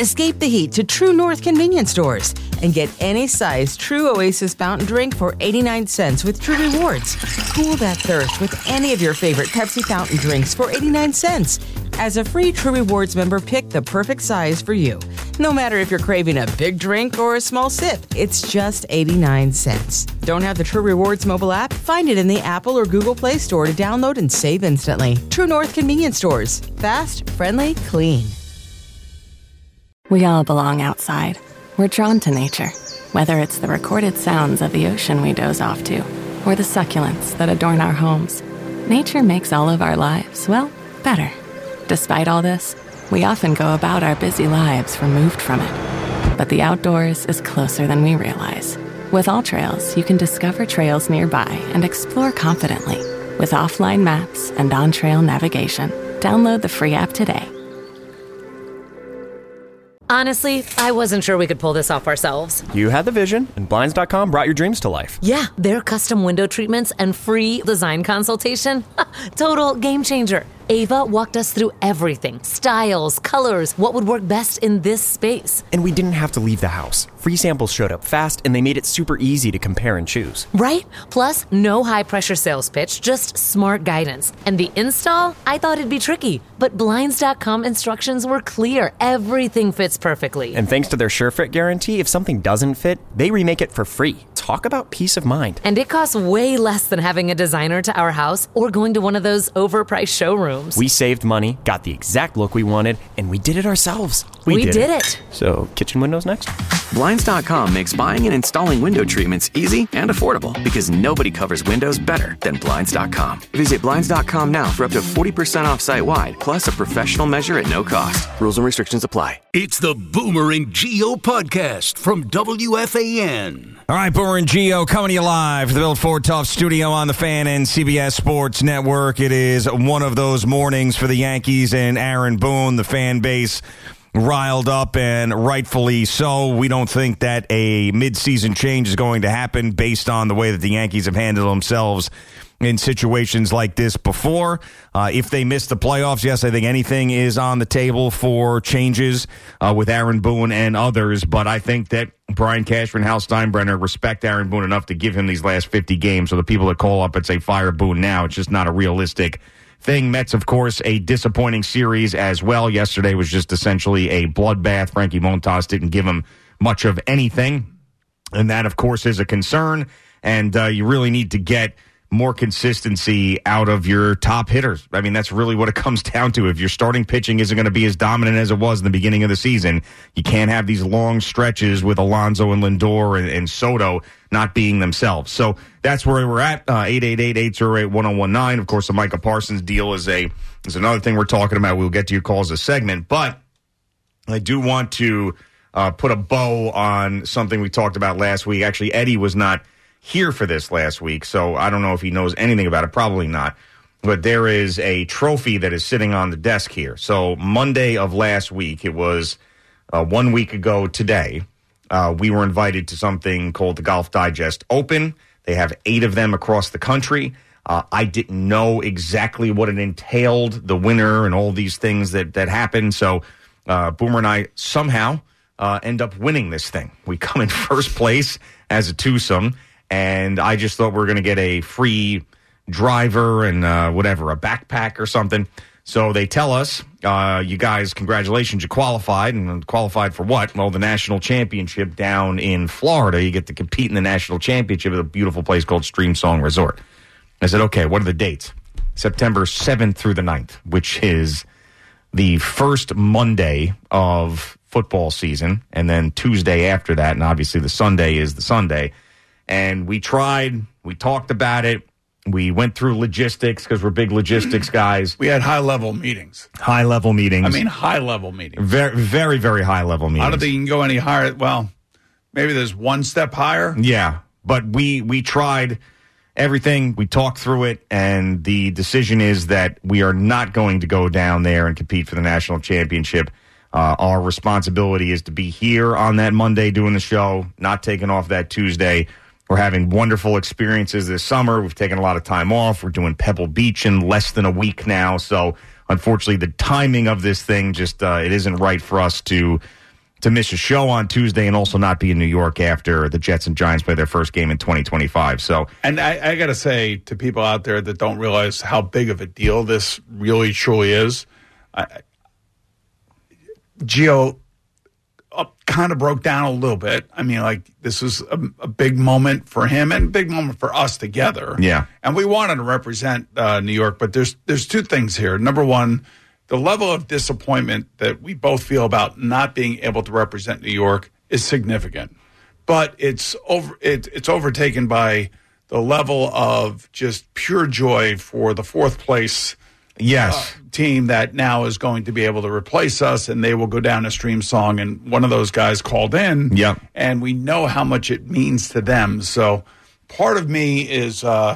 Escape the heat to True North convenience stores and get any size True Oasis fountain drink for 89 cents with True Rewards. Cool that thirst with any of your favorite Pepsi fountain drinks for 89 cents. As a free True Rewards member, pick the perfect size for you. No matter if you're craving a big drink or a small sip, it's just 89 cents. Don't have the True Rewards mobile app? Find it in the Apple or Google Play Store to download and save instantly. True North convenience stores. Fast, friendly, clean. We all belong outside. We're drawn to nature, whether it's the recorded sounds of the ocean we doze off to, or the succulents that adorn our homes. Nature makes all of our lives, well, better. Despite all this, we often go about our busy lives removed from it. But the outdoors is closer than we realize. With AllTrails, you can discover trails nearby and explore confidently. With offline maps and on-trail navigation, download the free app today. Honestly, I wasn't sure we could pull this off ourselves. You had the vision, and Blinds.com brought your dreams to life. Yeah, their custom window treatments and free design consultation. Total game changer. Ava walked us through everything. Styles, colors, what would work best in this space. And we didn't have to leave the house. Free samples showed up fast, and they made it super easy to compare and choose. Right? Plus, no high-pressure sales pitch, just smart guidance. And the install? I thought it'd be tricky, but Blinds.com instructions were clear. Everything fits perfectly. And thanks to their SureFit guarantee, if something doesn't fit, they remake it for free. Talk about peace of mind. And it costs way less than having a designer to our house or going to one of those overpriced showrooms. We saved money, got the exact look we wanted, and we did it ourselves. We did it. So, kitchen windows next? Blinds.com makes buying and installing window treatments easy and affordable because nobody covers windows better than Blinds.com. Visit Blinds.com now for up to 40% off site-wide, plus a professional measure at no cost. Rules and restrictions apply. It's the Boomer and Geo podcast from WFAN. All right, Boomer and Geo coming to you live from the Bill Ford Tough studio on the Fan and CBS Sports Network. It is one of those mornings for the Yankees and Aaron Boone, the fan base riled up, and rightfully so. We don't think that a midseason change is going to happen based on the way that the Yankees have handled themselves in situations like this before. If they miss the playoffs, yes, I think anything is on the table for changes with Aaron Boone and others, but I think that Brian Cashman and Hal Steinbrenner respect Aaron Boone enough to give him these last 50 games, so the people that call up and say fire Boone now, it's just not a realistic thing. Mets, of course, a disappointing series as well. Yesterday was just essentially a bloodbath. Frankie Montas didn't give him much of anything, and that, of course, is a concern, and you really need to get more consistency out of your top hitters. I mean, that's really what it comes down to. If your starting pitching isn't going to be as dominant as it was in the beginning of the season, you can't have these long stretches with Alonso and Lindor and Soto not being themselves. So that's where we're at. 888-808-1019. Of course, the Micah Parsons deal is another thing we're talking about. We'll get to your calls a segment, but I do want to put a bow on something we talked about last week. Actually, Eddie was not here for this last week, so I don't know if he knows anything about it. Probably not. But there is a trophy that is sitting on the desk here. So Monday of last week, it was 1 week ago today, we were invited to something called the Golf Digest Open. They have 8 of them across the country. I didn't know exactly what it entailed, the winner and all these things that happened. So Boomer and I somehow end up winning this thing. We come in first place as a twosome. And I just thought we were going to get a free driver and a backpack or something. So they tell us, you guys, congratulations, you qualified. And qualified for what? Well, the national championship down in Florida. You get to compete in the national championship at a beautiful place called Stream Song Resort. I said, okay, what are the dates? September 7th through the 9th, which is the first Monday of football season. And then Tuesday after that, and obviously the Sunday is the Sunday. And we tried, we talked about it, we went through logistics because we're big logistics guys. We had high-level meetings. High-level meetings. I mean, high-level meetings. Very, very, very high-level meetings. I don't think you can go any higher. Well, maybe there's one step higher. Yeah, but we tried everything. We talked through it, and the decision is that we are not going to go down there and compete for the national championship. Our responsibility is to be here on that Monday doing the show, not taking off that Tuesday. We're having wonderful experiences this summer. We've taken a lot of time off. We're doing Pebble Beach in less than a week now. So, unfortunately, the timing of this thing just it isn't right for us to to miss a show on Tuesday and also not be in New York after the Jets and Giants play their first game in 2025. So, and I got to say to people out there that don't realize how big of a deal this really truly is, Gio kind of broke down a little bit. I mean, like, this was a big moment for him and a big moment for us together. Yeah. And we wanted to represent New York, but there's two things here. Number one, the level of disappointment that we both feel about not being able to represent New York is significant. But it's overtaken by the level of just pure joy for the fourth place team that now is going to be able to replace us, and they will go down a stream song. And one of those guys called in, and we know how much it means to them. So part of me is I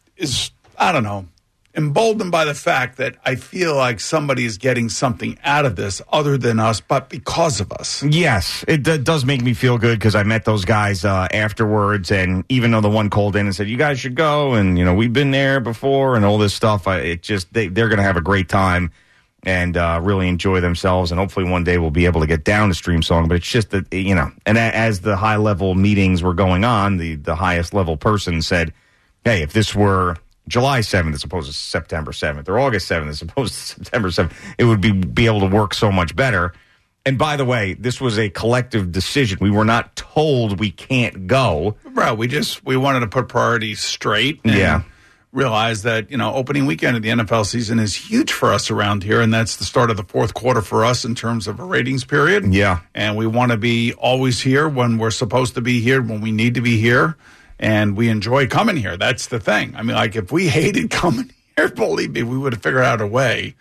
don't know, emboldened by the fact that I feel like somebody is getting something out of this other than us, but because of us. Yes, it does make me feel good because I met those guys afterwards, and even though the one called in and said, you guys should go, and, you know, we've been there before and all this stuff, they're going to have a great time and really enjoy themselves, and hopefully one day we'll be able to get down to Stream Song. But it's just that, you know, and as the high-level meetings were going on, the highest-level person said, hey, if this were July 7th as opposed to September 7th, or August 7th as opposed to September 7th, it would be able to work so much better. And by the way, this was a collective decision. We were not told we can't go. Bro, we wanted to put priorities straight and realize that, you know, opening weekend of the NFL season is huge for us around here, and that's the start of the fourth quarter for us in terms of a ratings period. Yeah. And we want to be always here when we're supposed to be here, when we need to be here. And we enjoy coming here. That's the thing. I mean, like, if we hated coming here, believe me, we would have figured out a way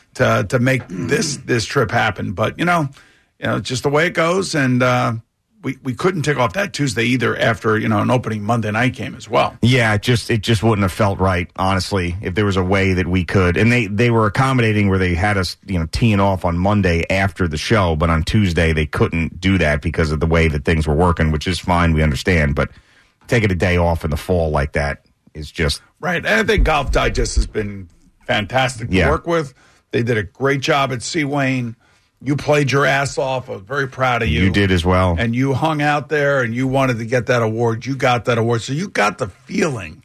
to make this trip happen. But, you know, it's just the way it goes. And we couldn't take off that Tuesday either after, you know, an opening Monday night game as well. Yeah, it just wouldn't have felt right, honestly, if there was a way that we could. And they were accommodating where they had us, you know, teeing off on Monday after the show. But on Tuesday, they couldn't do that because of the way that things were working, which is fine. We understand. But taking a day off in the fall like that is just right. And I think Golf Digest has been fantastic to work with. They did a great job at Seawain. You played your ass off. I was very proud of you. You did as well. And you hung out there and you wanted to get that award. You got that award. So you got the feeling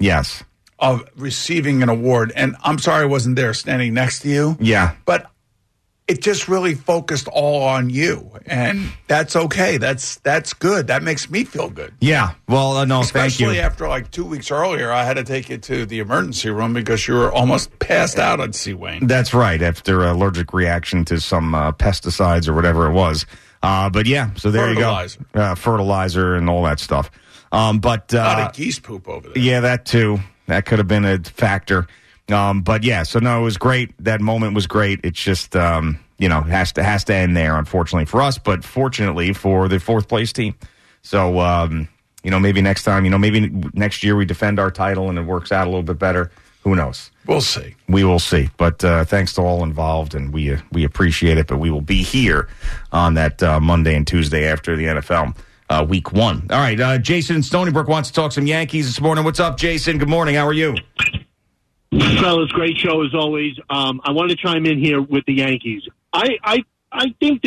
of receiving an award. And I'm sorry I wasn't there standing next to you. Yeah. But it just really focused all on you, and that's okay. That's good. That makes me feel good. Yeah. Well, no, thank you. Especially after like 2 weeks earlier, I had to take you to the emergency room because you were almost passed out on Seawain. That's right, after an allergic reaction to some pesticides or whatever it was. But yeah, so there you go. Fertilizer and all that stuff. But a lot of geese poop over there. Yeah, that too. That could have been a factor. But yeah, so no, it was great. That moment was great. It's just, you know, has to end there, unfortunately for us, but fortunately for the fourth place team. So, you know, maybe next time, you know, maybe next year we defend our title and it works out a little bit better. Who knows? We'll see. We will see. But thanks to all involved, and we appreciate it. But we will be here on that Monday and Tuesday after the NFL week one. All right, Jason in Stony Brook wants to talk some Yankees this morning. What's up, Jason? Good morning. How are you? Fellas, great show as always. I want to chime in here with the Yankees. I think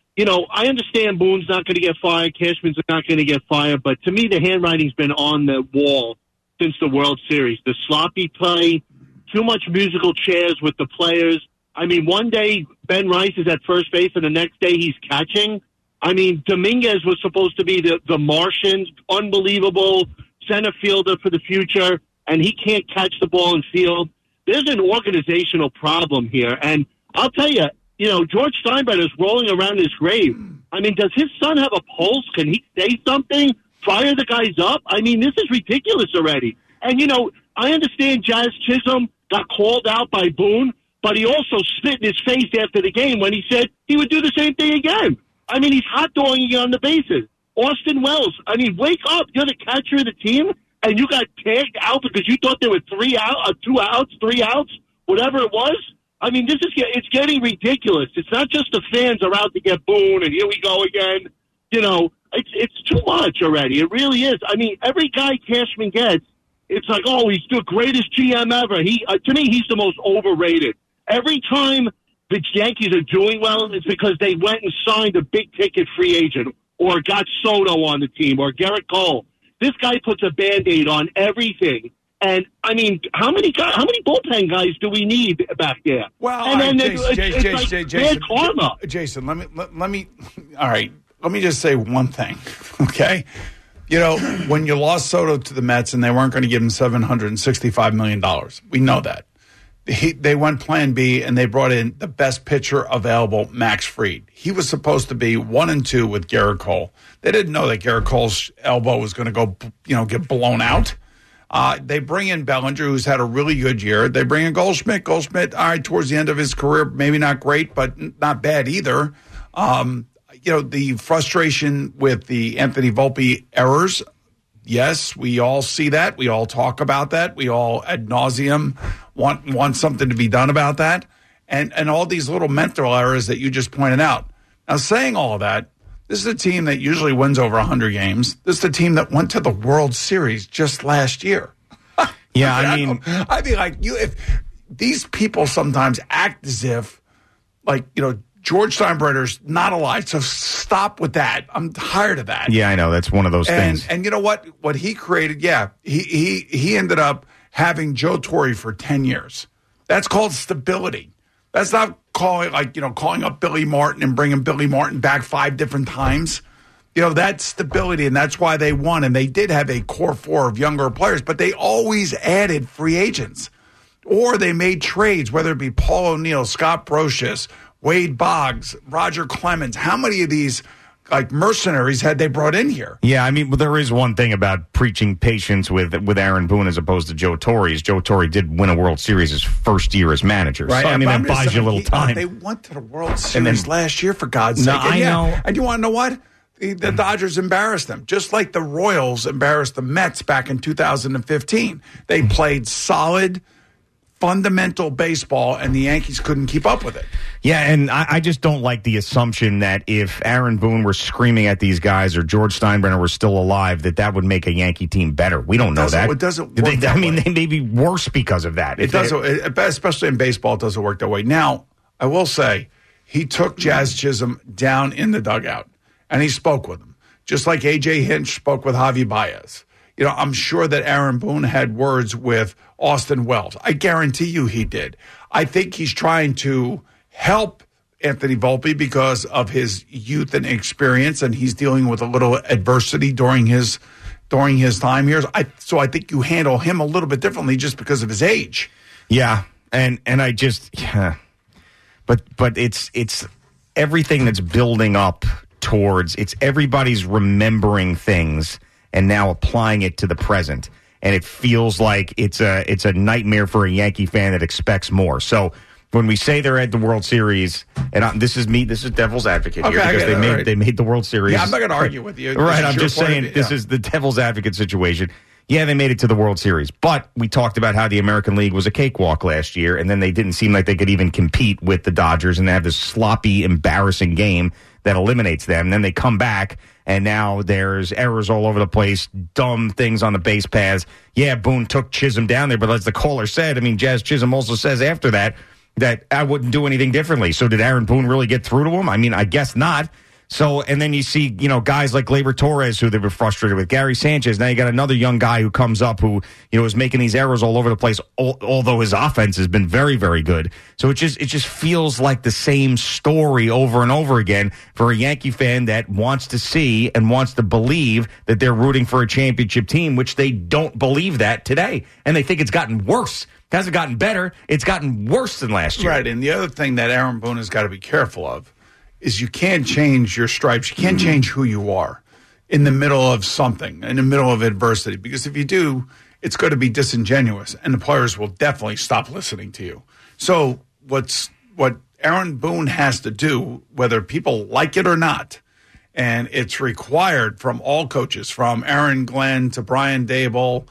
I understand Boone's not going to get fired, Cashman's not going to get fired, but to me the handwriting's been on the wall since the World Series. The sloppy play, too much musical chairs with the players. I mean, one day Ben Rice is at first base and the next day he's catching. I mean, Dominguez was supposed to be the Martian, unbelievable center fielder for the future, and he can't catch the ball in field. There's an organizational problem here. And I'll tell you, George Steinbrenner is rolling around his grave. I mean, does his son have a pulse? Can he say something? Fire the guys up? I mean, this is ridiculous already. And, I understand Jazz Chisholm got called out by Boone, but he also spit in his face after the game when he said he would do the same thing again. I mean, he's hot-dogging on the bases. Austin Wells, I mean, wake up. You're the catcher of the team, and you got tagged out because you thought there were 3 outs, whatever it was. I mean, it's getting ridiculous. It's not just the fans are out to get Boone, and here we go again. It's too much already. It really is. I mean, every guy Cashman gets, it's like, oh, he's the greatest GM ever. To me, he's the most overrated. Every time the Yankees are doing well is because they went and signed a big-ticket free agent or got Soto on the team or Garrett Cole. This guy puts a Band-Aid on everything. And, I mean, how many bullpen guys do we need back there? Well, and then Jason, karma. Jason, let me all right, let me just say one thing, okay? You know, when you lost Soto to the Mets and they weren't going to give him $765 million, we know that. They went plan B and they brought in the best pitcher available, Max Fried. He was supposed to be 1-2 with Garrett Cole. They didn't know that Garrett Cole's elbow was going to go, get blown out. They bring in Bellinger, who's had a really good year. They bring in Goldschmidt. Goldschmidt, all right, towards the end of his career, maybe not great, but not bad either. The frustration with the Anthony Volpe errors, yes, we all see that. We all talk about that. We all ad nauseum want something to be done about that. And all these little mental errors that you just pointed out. Now, saying all of that, this is a team that usually wins over 100 games. This is a team that went to the World Series just last year. Yeah, I'd be like, if these people sometimes act as if, George Steinbrenner's not alive, so stop with that. I'm tired of that. Yeah, I know. That's one of those things. And you know what? What he created, he ended up having Joe Torre for 10 years. That's called stability. That's not calling up Billy Martin and bringing Billy Martin back 5 different times. That's stability, and that's why they won. And they did have a core 4 of younger players, but they always added free agents. Or they made trades, whether it be Paul O'Neill, Scott Brocious, Wade Boggs, Roger Clemens. How many of these mercenaries had they brought in here? Yeah, there is one thing about preaching patience with Aaron Boone as opposed to Joe Torre. Joe Torre did win a World Series his first year as manager. Right. So, that buys you a little time. They went to the World Series last year, for God's sake. I know. And you want to know what? The Dodgers embarrassed them, just like the Royals embarrassed the Mets back in 2015. They played solid, fundamental baseball, and the Yankees couldn't keep up with it. Yeah, and I just don't like the assumption that if Aaron Boone were screaming at these guys or George Steinbrenner were still alive, that would make a Yankee team better. We don't know that. It doesn't work that way. They may be worse because of that. It doesn't, especially in baseball, it doesn't work that way. Now, I will say, he took Jazz Chisholm down in the dugout, and he spoke with him, just like A.J. Hinch spoke with Javi Baez. I'm sure that Aaron Boone had words with Austin Wells. I guarantee you he did. I think he's trying to help Anthony Volpe because of his youth and experience, and he's dealing with a little adversity during his time here. So I think you handle him a little bit differently just because of his age. Yeah, and I just but it's everything that's building up towards it's everybody's remembering things and now applying it to the present. And it feels like it's a nightmare for a Yankee fan that expects more. So when we say they're at the World Series, and this is devil's advocate here because they made the World Series. Yeah, I'm not going to argue with you. Right, I'm just saying this is the devil's advocate situation. Yeah, they made it to the World Series, but we talked about how the American League was a cakewalk last year, and then they didn't seem like they could even compete with the Dodgers, and they have this sloppy, embarrassing game that eliminates them. And then they come back, and now there's errors all over the place, dumb things on the base paths. Yeah, Boone took Chisholm down there, but as the caller said, Jazz Chisholm also says after that I wouldn't do anything differently. So did Aaron Boone really get through to him? I guess not. So, and then you see, guys like Gleyber Torres, who they were frustrated with, Gary Sanchez. Now you got another young guy who comes up who, is making these errors all over the place, although his offense has been very, very good. So it just feels like the same story over and over again for a Yankee fan that wants to see and wants to believe that they're rooting for a championship team, which they don't believe that today. And they think it's gotten worse. It hasn't gotten better. It's gotten worse than last year. Right. And the other thing that Aaron Boone has got to be careful of is you can't change your stripes. You can't change who you are in the middle of something, in the middle of adversity. Because if you do, it's going to be disingenuous, and the players will definitely stop listening to you. So what Aaron Boone has to do, whether people like it or not, and it's required from all coaches, from Aaron Glenn to Brian Daboll,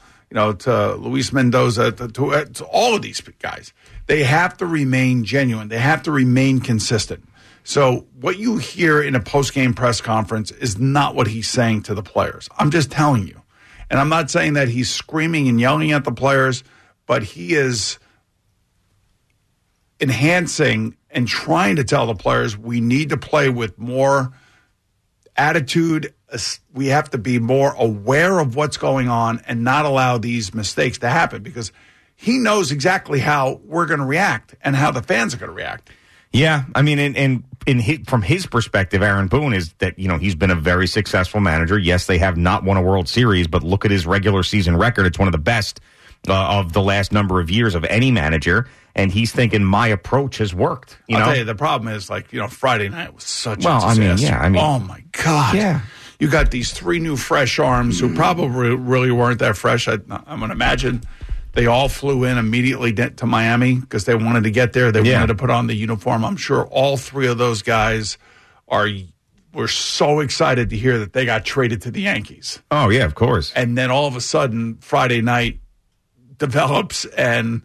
to Luis Mendoza, to all of these guys, they have to remain genuine. They have to remain consistent. So what you hear in a post-game press conference is not what he's saying to the players. I'm just telling you. And I'm not saying that he's screaming and yelling at the players, but he is enhancing and trying to tell the players we need to play with more attitude. We have to be more aware of what's going on and not allow these mistakes to happen, because he knows exactly how we're going to react and how the fans are going to react. Yeah, I mean, from his perspective, Aaron Boone, is that, he's been a very successful manager. Yes, they have not won a World Series, but look at his regular season record. It's one of the best of the last number of years of any manager. And he's thinking, my approach has worked. I'll tell you, the problem is, Friday night was such a disaster. Oh, my God. Yeah. You got these 3 new fresh arms who probably really weren't that fresh. I'm going to imagine they all flew in immediately to Miami because they wanted to get there. They wanted to put on the uniform. I'm sure all 3 of those guys were so excited to hear that they got traded to the Yankees. Oh, yeah, of course. And then all of a sudden, Friday night develops, and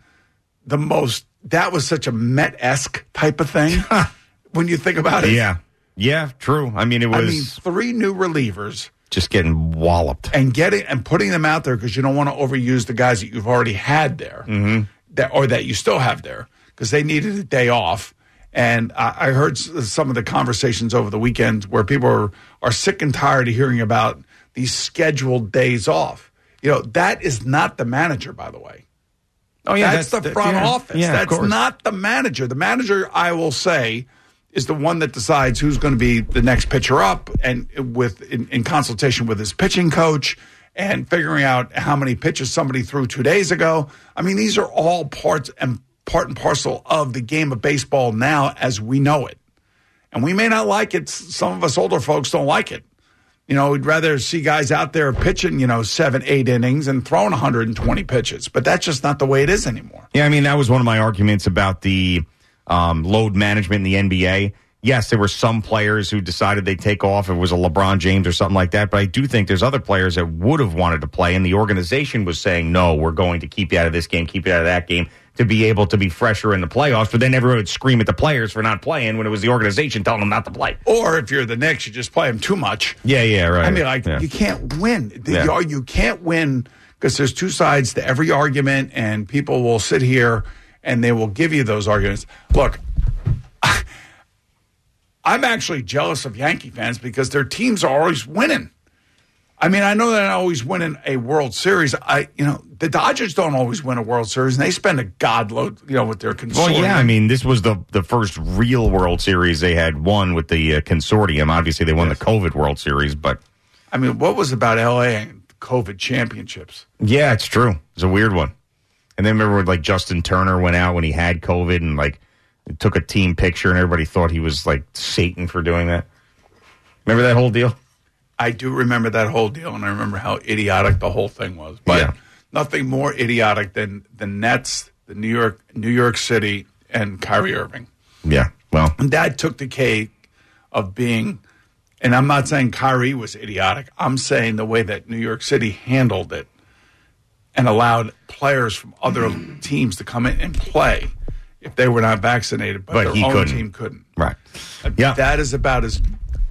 that was such a Met-esque type of thing when you think about it. Yeah. Yeah, true. I mean, it was 3 new relievers just getting walloped and putting them out there because you don't want to overuse the guys that you've already had there, that you still have there, because they needed a day off. And I heard some of the conversations over the weekend where people are sick and tired of hearing about these scheduled days off. That is not the manager, by the way. Oh yeah, that's the front office. Yeah, that's not the manager. The manager, I will say, is the one that decides who's going to be the next pitcher up, and in consultation with his pitching coach and figuring out how many pitches somebody threw 2 days ago. I mean, these are all part and parcel of the game of baseball now as we know it. And we may not like it. Some of us older folks don't like it. We'd rather see guys out there pitching, 7-8 innings and throwing 120 pitches. But that's just not the way it is anymore. Yeah, I mean, that was one of my arguments about the load management in the NBA. Yes, there were some players who decided they'd take off. It was a LeBron James or something like that. But I do think there's other players that would have wanted to play, and the organization was saying, no, we're going to keep you out of this game, keep you out of that game, to be able to be fresher in the playoffs. But then everyone would scream at the players for not playing when it was the organization telling them not to play. Or if you're the Knicks, you just play them too much. Yeah, right. I mean, you can't win. You can't win because there's 2 sides to every argument, and people will sit here and they will give you those arguments. Look, I'm actually jealous of Yankee fans because their teams are always winning. I mean, I know they're not always winning a World Series. The Dodgers don't always win a World Series, and they spend a godload, with their consortium. Well, yeah, I mean, this was the first real World Series they had won with the consortium. Obviously, they won the COVID World Series, but... I mean, what was about L.A. and COVID championships? Yeah, it's true. It's a weird one. And then remember, Justin Turner went out when he had COVID and, took a team picture, and everybody thought he was, Satan for doing that. Remember that whole deal? I do remember that whole deal, and I remember how idiotic the whole thing was. But nothing more idiotic than the Nets, the New York City, and Kyrie Irving. Yeah, well. And that took the cake of being, and I'm not saying Kyrie was idiotic. I'm saying the way that New York City handled it and allowed players from other teams to come in and play if they were not vaccinated, but their own team couldn't. Right. Yeah. That is about as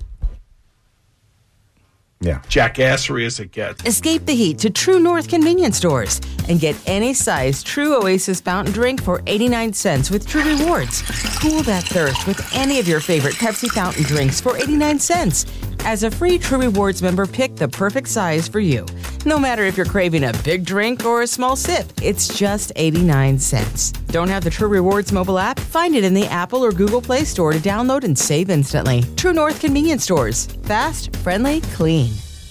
jackassery as it gets. Escape the heat to True North convenience stores and get any size True Oasis fountain drink for 89 cents with True Rewards. Cool that thirst with any of your favorite Pepsi fountain drinks for 89 cents. As a free True Rewards member, pick the perfect size for you. No matter if you're craving a big drink or a small sip, it's just 89 cents. Don't have the True Rewards mobile app? Find it in the Apple or Google Play Store to download and save instantly. True North convenience stores. Fast, friendly, clean.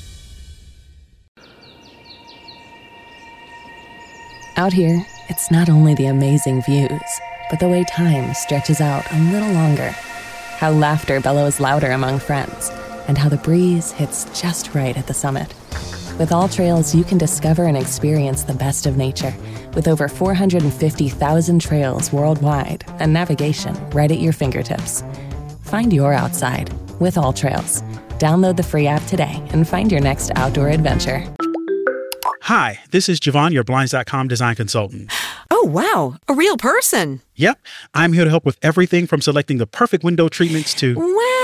Out here, it's not only the amazing views, but the way time stretches out a little longer. How laughter bellows louder among friends, and how the breeze hits just right at the summit. With All Trails, you can discover and experience the best of nature, with over 450,000 trails worldwide and navigation right at your fingertips. Find your outside with All Trails. Download the free app today and find your next outdoor adventure. Hi, this is Javon, your Blinds.com design consultant. Oh, wow. A real person. Yep. I'm here to help with everything from selecting the perfect window treatments to... Well,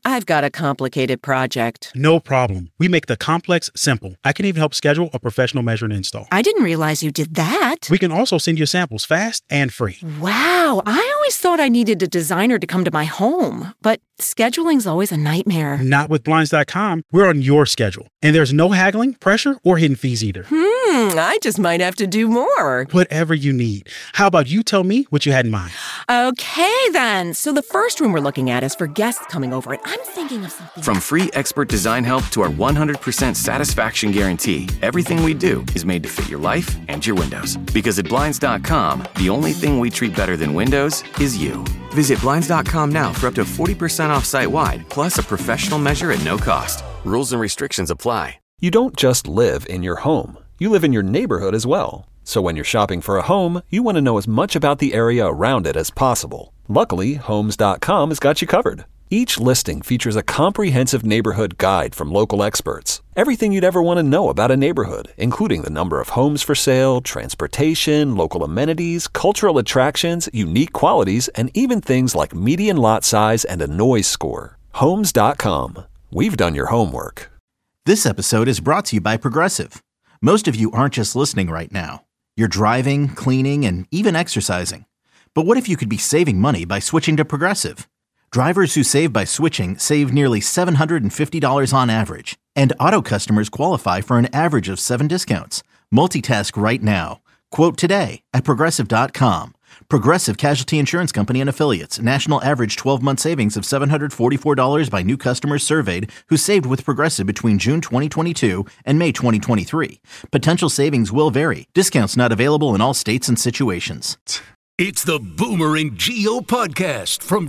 I've got a complicated project. No problem. We make the complex simple. I can even help schedule a professional measure and install. I didn't realize you did that. We can also send you samples fast and free. Wow, I always thought I needed a designer to come to my home, but scheduling's always a nightmare. Not with Blinds.com. We're on your schedule. And there's no haggling, pressure, or hidden fees either. I just might have to do more. Whatever you need. How about you tell me what you had in mind? Okay, then. So the first room we're looking at is for guests coming over, and I'm thinking of something. From free expert design help to our 100% satisfaction guarantee, everything we do is made to fit your life and your windows. Because at Blinds.com, the only thing we treat better than windows is you. Visit Blinds.com now for up to 40% off site-wide, plus a professional measure at no cost. Rules and restrictions apply. You don't just live in your home. You live in your neighborhood as well. So when you're shopping for a home, you want to know as much about the area around it as possible. Luckily, Homes.com has got you covered. Each listing features a comprehensive neighborhood guide from local experts. Everything you'd ever want to know about a neighborhood, including the number of homes for sale, transportation, local amenities, cultural attractions, unique qualities, and even things like median lot size and a noise score. Homes.com. We've done your homework. This episode is brought to you by Progressive. Most of you aren't just listening right now. You're driving, cleaning, and even exercising. But what if you could be saving money by switching to Progressive? Drivers who save by switching save nearly $750 on average. And auto customers qualify for an average of 7 discounts. Multitask right now. Quote today at Progressive.com. Progressive Casualty Insurance Company and Affiliates. National average 12-month savings of $744 by new customers surveyed who saved with Progressive between June 2022 and May 2023. Potential savings will vary. Discounts not available in all states and situations. It's the Boomer and Geo podcast from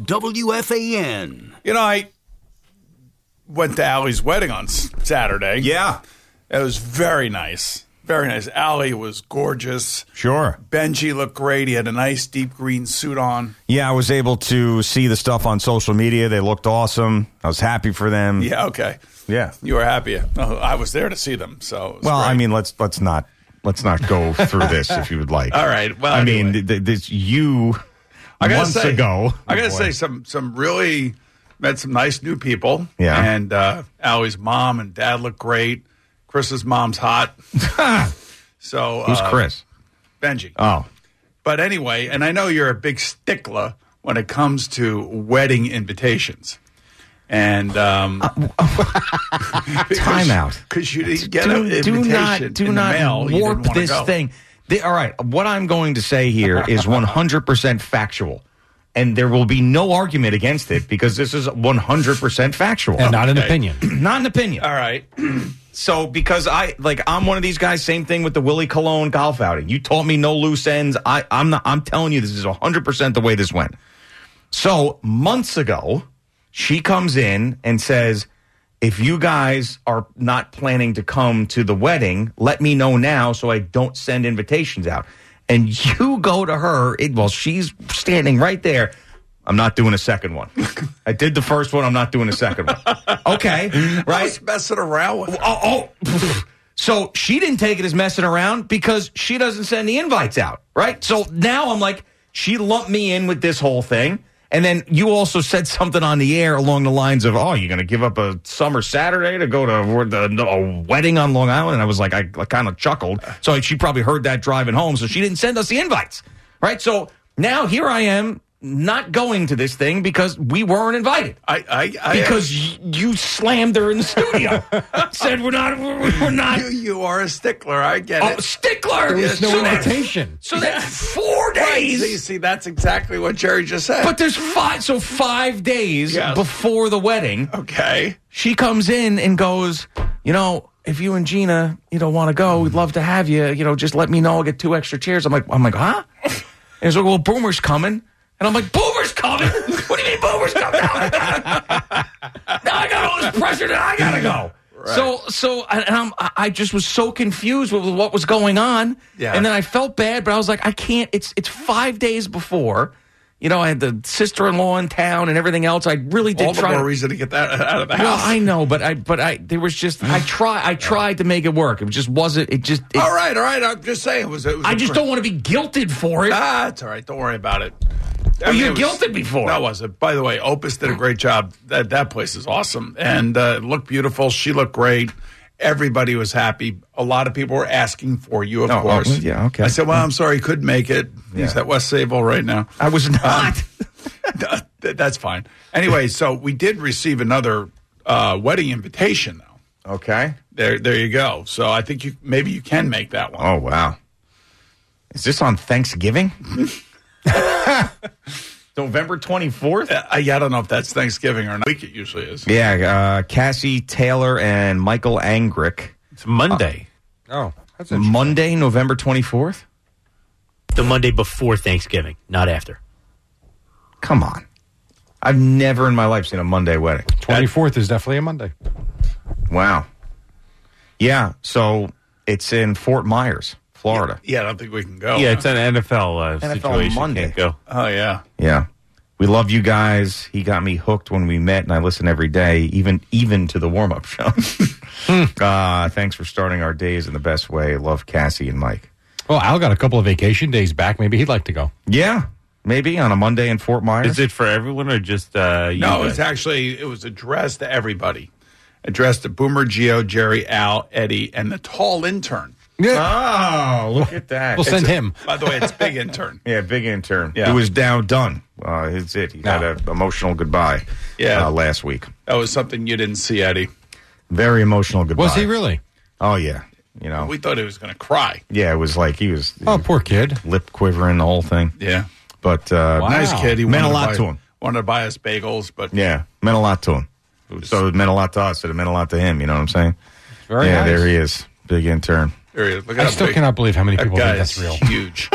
WFAN. You know, I went to Allie's wedding on Saturday. Yeah. It was very nice. Very nice. Allie was gorgeous. Sure. Benji looked great. He had a nice deep green suit on. Yeah, I was able to see the stuff on social media. They looked awesome. I was happy for them. Yeah, okay. Yeah. You were happy. I was there to see them. So well, great. I mean, let's not go through this if you would like. All right. Well, I anyway. mean, this months ago. I gotta say some really met some nice new people. Yeah. And Allie's mom and dad look great. Chris's mom's hot. So who's Chris? Benji. Oh. But anyway, and I know you're a big stickler when it comes to wedding invitations. And time out. Because you didn't get an invitation do in not the mail. warp this thing. All right, what I'm going to say here is 100% factual. And there will be no argument against it because this is 100% factual. And not an opinion. Not an opinion. All right. So because I'm one of these guys, same thing with the Willie Colon golf outing. You taught me no loose ends. I'm telling you, this is 100% the way this went. So months ago, she comes in and says, if you guys are not planning to come to the wedding, let me know now so I don't send invitations out. And you go to her, while she's standing right there, I'm not doing a second one. I did the first one, I'm not doing a second one. Okay, right? I was messing around with her. So she didn't take it as messing around because she doesn't send the invites out, right? So now I'm like, she lumped me in with this whole thing. And then you also said something on the air along the lines of, you're going to give up a summer Saturday to go to a wedding on Long Island? And I was like, I kind of chuckled. So she probably heard that driving home. So she didn't send us the invites, right? So now here I am not going to this thing because we weren't invited. Because you slammed her in the studio. Said we're not. You are a stickler. I get it. Stickler. There was no invitation. So that's 4 days. Right. See, that's exactly what Jerry just said. But there's 5 days before the wedding. Okay. She comes in and goes, if you and Gina, want to go, we'd love to have you. Just let me know. I'll get 2 extra chairs. I'm like, huh? And he's like, well, Boomer's coming. And I'm like, Boomer's coming? What do you mean Boomer's coming? Now I got all this pressure that I got to go. Right. So I just was so confused with what was going on. Yeah. And then I felt bad, but I was like, I can't. It's 5 days before. I had the sister-in-law in town and everything else. I really did try. All the more reason to get that out of the house. Well, I know, but there was just I tried to make it work. It just wasn't. All right. I'm just saying it was. I just don't want to be guilted for it. It's all right. Don't worry about it. I mean, you it was- guilted before. That wasn't. By the way, Opus did a great job. That place is awesome. And it looked beautiful. She looked great. Everybody was happy. A lot of people were asking for you, of course. Yeah, okay. I said, well, I'm sorry, couldn't make it. He's at West Sable right now. I was not. That's fine. Anyway, so we did receive another wedding invitation, though. Okay. There you go. So I think maybe you can make that one. Oh, wow. Is this on Thanksgiving? November 24th? I don't know if that's Thanksgiving or not. Week it usually is. Yeah, Cassie Taylor and Michael Angrick. It's Monday. That's Monday, November 24th? The Monday before Thanksgiving, not after. Come on. I've never in my life seen a Monday wedding. 24th is definitely a Monday. Wow. Yeah, so it's in Fort Myers, Florida. Yeah, I don't think we can go. Yeah, it's an NFL, NFL situation. Monday. Can't go. Oh, yeah. Yeah. We love you guys. He got me hooked when we met, and I listen every day, even to the warm-up show. Thanks for starting our days in the best way. Love Cassie and Mike. Well, Al got a couple of vacation days back. Maybe he'd like to go. Yeah, maybe on a Monday in Fort Myers. Is it for everyone or just you No, guys? it was addressed to everybody. Addressed to Boomer, Gio, Jerry, Al, Eddie, and the tall intern. Oh, look at that. We'll send him. By the way, it's big intern. Yeah, big intern. Yeah. Who is now done. It's it. He had an emotional goodbye last week. That was something you didn't see, Eddie. Very emotional goodbye. Was he really? Oh, yeah. You know. We thought he was going to cry. Yeah, it was like he was. Oh, poor kid. Lip quivering, the whole thing. Yeah. But nice kid. He meant a wanted lot buy- to him. Wanted to buy us bagels, but Yeah, meant a lot to him. So it meant a lot to us. It meant a lot to him. You know what I'm saying? Very yeah, nice. there he is. Big intern. there he is. Look at I how still big- cannot believe how many that people guy think that's is real. Huge.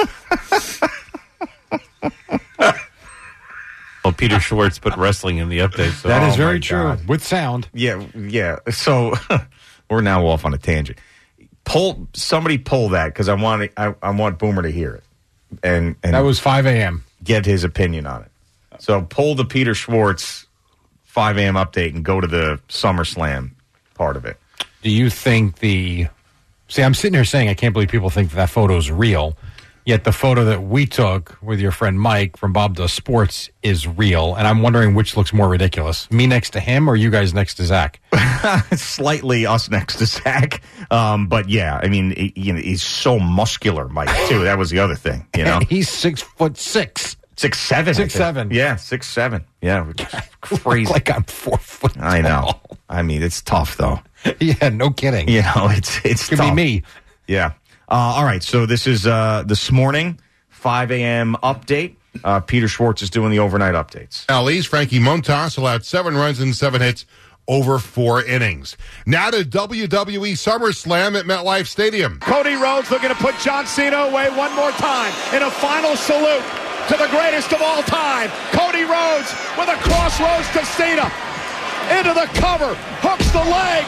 Well, Peter Schwartz put wrestling in the update. So That is Oh, very my true. God. With sound. Yeah. So we're now off on a tangent. Somebody pull that because I want Boomer to hear it, and That was 5 a.m. get his opinion on it. So pull the Peter Schwartz 5 a.m. update and go to the SummerSlam part of it. Do you think See, I'm sitting here saying I can't believe people think that photo's real, yet the photo that we took with your friend Mike from Bob Does Sports is real, and I'm wondering which looks more ridiculous, me next to him or you guys next to Zach? Slightly us next to Zach. But yeah, I mean, he's so muscular, Mike, too. That was the other thing, you know? He's 6'6". 6'7". 6'7". Yeah, 6'7". Yeah, crazy. Like I'm 4 foot tall. I know. I mean, it's tough, though. Yeah, no kidding. You know, it's Could tough. be me. Yeah. All right, so this is this morning, 5 a.m. update. Peter Schwartz is doing the overnight updates. Ellie's Frankie Montas allowed 7 runs and 7 hits over 4 innings. Now to WWE SummerSlam at MetLife Stadium. Cody Rhodes looking to put John Cena away one more time in a final salute to the greatest of all time. Cody Rhodes with a crossroads to Cena. Into the cover, hooks the leg.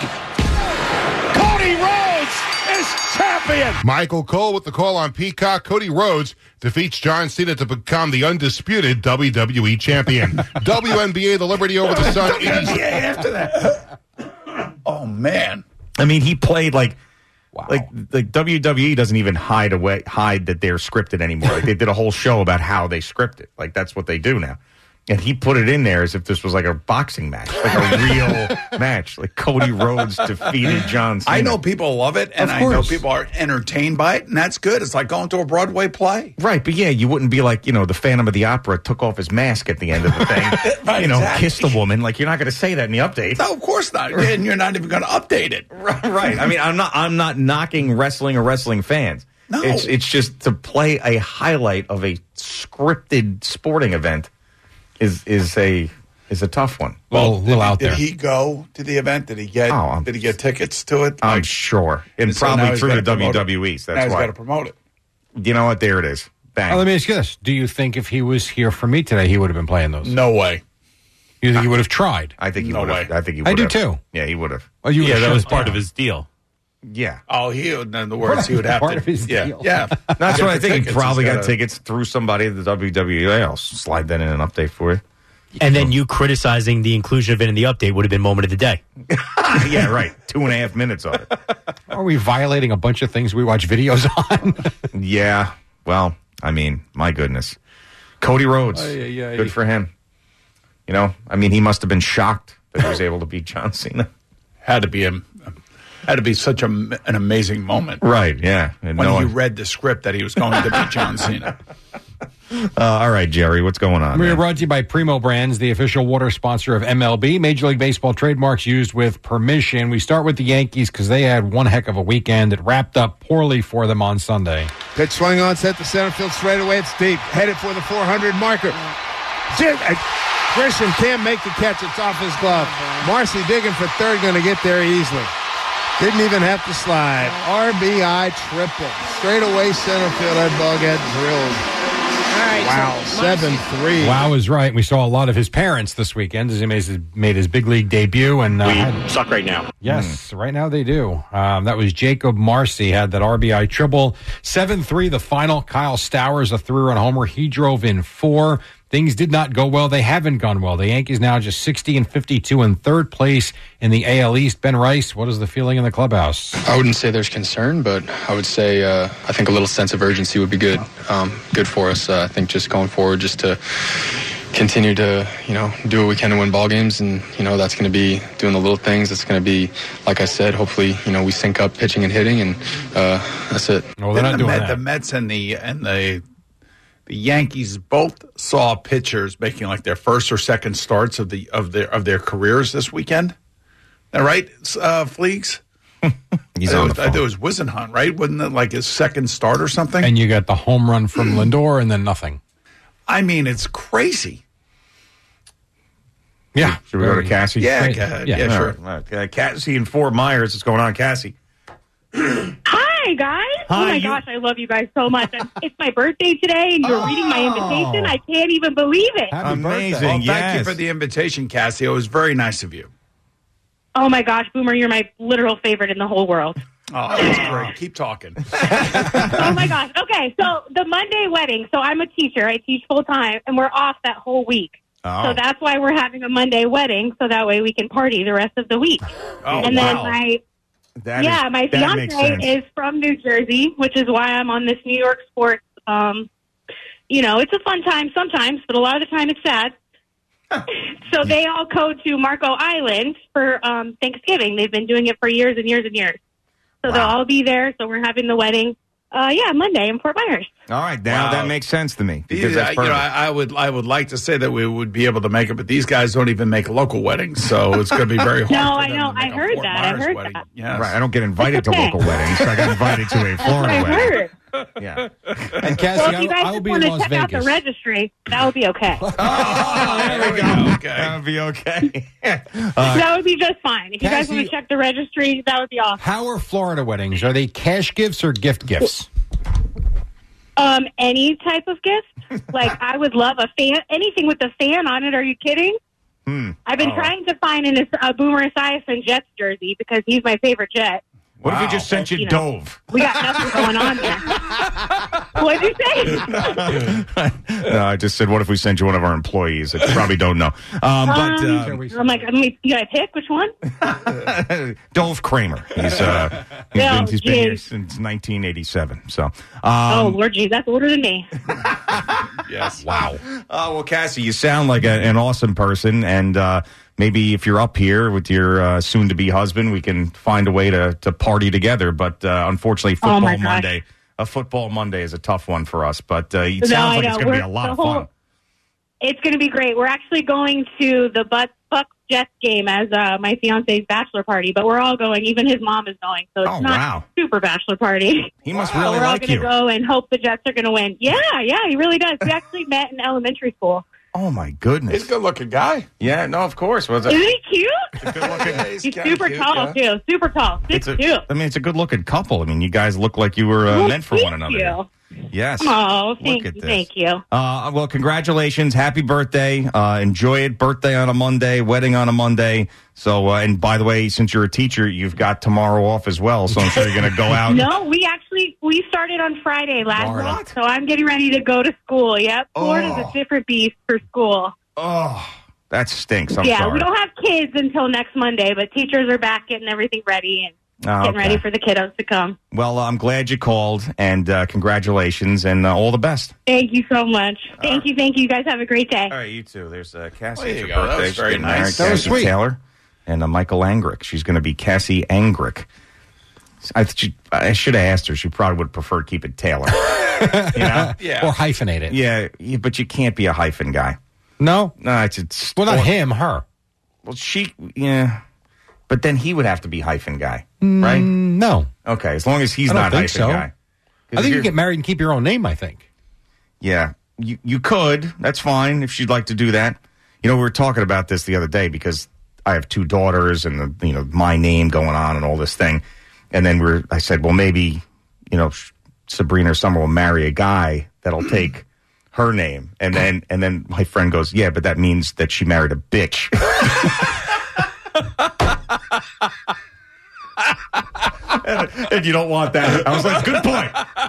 Cody Rhodes is champion. Michael Cole with the call on Peacock. Cody Rhodes defeats John Cena to become the undisputed WWE champion. WNBA, the Liberty over the Sun. after that. Oh, man. I mean, he played like WWE doesn't even hide that they're scripted anymore. Like they did a whole show about how they script it. Like that's what they do now. And he put it in there as if this was like a boxing match, like a real match. Like Cody Rhodes defeated John Cena. I know people love it, and Of I know course. people are entertained by it, and that's good. It's like going to a Broadway play. Right, but yeah, you wouldn't be like, the Phantom of the Opera took off his mask at the end of the thing. Right, exactly. Kissed a woman. Like, you're not going to say that in the update. No, of course not. And you're not even going to update it. Right. I mean, I'm not knocking wrestling or wrestling fans. No. It's just to play a highlight of a scripted sporting event is a tough one. Well, a little out there. Did he go to the event? Did he get tickets to it? I'm sure. And so now probably he's through the gotta promote it. WWE's. Now That's he's why. got to promote it. You know what? There it is. Bang. Let me ask you this. Do you think if he was here for me today, he would have been playing those? No way. You think he would have tried? I think he No would have. way. I think he I would do have. too. Yeah, he would have. Well, you Yeah, would've that was shut part down. of his deal. Yeah. Oh, in other words, he would have Part to. of his deal. Yeah. That's Get what I the think. He tickets. probably He's got gotta- tickets through somebody at the WWE. I'll slide that in an update for you. And then you criticizing the inclusion of it in the update would have been moment of the day. Yeah, right. 2.5 minutes of it. Are we violating a bunch of things we watch videos on? Yeah. Well, I mean, my goodness. Cody Rhodes. Good for him. You know, I mean, he must have been shocked that he was able to beat John Cena. Had to be such an amazing moment. Right, yeah. And when he read the script that he was going to beat John Cena. All right, Jerry, what's going on? We're brought to you by Primo Brands, the official water sponsor of MLB. Major League Baseball trademarks used with permission. We start with the Yankees because they had one heck of a weekend. It wrapped up poorly for them on Sunday. Pitch swung on, set to center field straight away. It's deep. Headed for the 400 marker. Grisham can't make the catch. It's off his glove. Marcy digging for third, going to get there easily. Didn't even have to slide. RBI triple. Straight away center field. That ball got drilled. Wow, 7-3. Wow is right. We saw a lot of his parents this weekend as he made his big league debut. And we suck right now. Yes, right now they do. That was Jacob Marcy, had that RBI triple. 7-3 the final. Kyle Stowers, a 3-run homer. He drove in 4. Things did not go well. They haven't gone well. The Yankees now just 60-52 in third place in the AL East. Ben Rice, what is the feeling in the clubhouse? I wouldn't say there's concern, but I would say I think a little sense of urgency would be good. Good for us. I think just going forward, just to continue to do what we can to win ball games, and that's going to be doing the little things. It's going to be, like I said, hopefully we sync up pitching and hitting, and that's it. Well, they're not doing that. The Mets and the Yankees both saw pitchers making like their first or second starts of their careers this weekend. Is that right, Fleegs? He's on the phone. It was Wisenhunt, right? Wasn't it like his second start or something? And you got the home run from Lindor and then nothing. I mean, it's crazy. Yeah. Should we go to Cassie? Yeah, go ahead. Yeah, sure. Right. Cassie in Fort Myers. What's going on, Cassie? Hi, guys. Hi, oh, my gosh. I love you guys so much. It's my birthday today, and you're reading my invitation. I can't even believe it. Amazing. Well, thank you for the invitation, Cassie. It was very nice of you. Oh, my gosh, Boomer, you're my literal favorite in the whole world. Oh, that's great. Keep talking. Oh, my gosh. Okay, so the Monday wedding. So I'm a teacher. I teach full-time, and we're off that whole week. Oh. So that's why we're having a Monday wedding, so that way we can party the rest of the week. Oh, and then wow. my fiance is from New Jersey, which is why I'm on this New York sports. It's a fun time sometimes, but a lot of the time it's sad. So they all go to Marco Island for Thanksgiving. They've been doing it for years and years and years. So they'll all be there. So we're having the wedding. Monday in Fort Myers. All right, now that makes sense to me. These, That's perfect. I would like to say that we would be able to make it, but these guys don't even make local weddings, so it's going to be very hard. No, I know. I heard that. Yes. Right, I don't get invited to local weddings. I got invited to a Florida wedding. Yeah. And Cassie, Well, if you guys I will just be want in to Las check out the Vegas. registry, that would be okay. There we go. Okay. That would be okay. That would be just fine. If you guys want Cassie- to check the registry, that would be awesome. How are Florida weddings? Are they cash gifts or gift gifts? Any type of gift. Like, I would love a fan, anything with a fan on it. Are you kidding? I've been trying to find a Boomer Esiason Jets jersey because he's my favorite Jet. What if we just sent you Dove? We got nothing going on there. What'd you say? No, I just said, what if we sent you one of our employees that you probably don't know? I'm like, you got to pick which one? Dove Kramer. He's been here since 1987. So, oh, Lord Jesus, that's older than me. Yes. Wow. Well, Cassie, you sound like an awesome person, and maybe if you're up here with your soon-to-be husband, we can find a way to party together. But unfortunately, Football Monday is a tough one for us. But it sounds like it's going to be a lot of fun. It's going to be great. We're actually going to the Bucks Jets game as my fiance's bachelor party, but we're all going. Even his mom is going, so it's not super bachelor party. He must really like you. We're all going to go and hope the Jets are going to win. Yeah, he really does. We actually met in elementary school. Oh, my goodness. He's a good-looking guy. Yeah, no, of course. Isn't he cute? Good-looking. He's super tall, too. Super tall. 6'2". It's a good-looking couple. I mean, you guys look like you were meant for one another. You. Yes. Oh, thank you. Thank you. Well, congratulations. Happy birthday. Enjoy it. Birthday on a Monday, wedding on a Monday. So, and by the way, since you're a teacher, you've got tomorrow off as well. So I'm sure you're going to go out. No, we started on Friday last week. So I'm getting ready to go to school. Yep. Florida's a different beast for school. Oh, that stinks. I'm sorry. sorry. We don't have kids until next Monday, but teachers are back getting everything ready. And Getting ready for the kiddos to come. Well, I'm glad you called, and congratulations, and all the best. Thank you so much. Thank you. You guys have a great day. All right, you too. There's Cassie. There you it's go. her That birthday. was very She's getting nice. married, That was Cassie sweet. Taylor and Michael Angrick. She's going to be Cassie Angrick. I should have asked her. She probably would prefer to keep it Taylor. Yeah. Or hyphenate it. Yeah, but you can't be a hyphen guy. No? No, it's Well, not him, her. Well, yeah. But then he would have to be hyphen guy, right? No. Okay, as long as he's I don't not think hyphen so. guy. I think you get married and keep your own name, I think. Yeah, you could. That's fine if she'd like to do that. We were talking about this the other day because I have 2 daughters and my name going on and all this thing. And then I said, well, maybe, Sabrina or Summer will marry a guy that'll take her name. And then my friend goes, yeah, but that means that she married a bitch. and you don't want that. I was like, good point.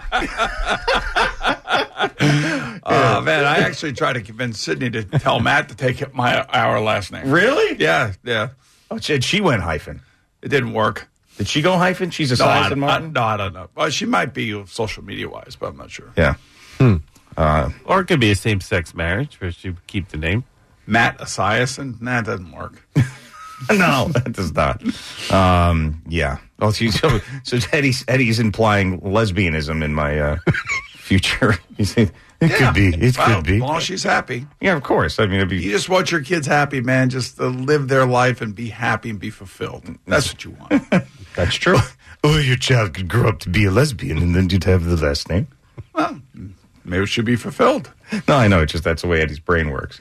Oh, man, I actually tried to convince Sydney to tell Matt to take our last name. Really? Yeah. Oh, she went hyphen. It didn't work. Did she go hyphen? She's a size in Martin? No, I don't know. Well, she might be social media-wise, but I'm not sure. Yeah. Or it could be a same-sex marriage where she would keep the name. Matt Esiason? Nah, it doesn't work. No, that does not. Yeah. Oh, so Eddie's implying lesbianism in my future. It could be. It could be. As long as she's happy. Yeah, of course. I mean, it'd be. You just want your kids happy, man. Just to live their life and be happy and be fulfilled. That's what you want. That's true. Or your child could grow up to be a lesbian, and then you'd have the last name. Well, maybe it should be fulfilled. No, I know. It's just that's the way Eddie's brain works.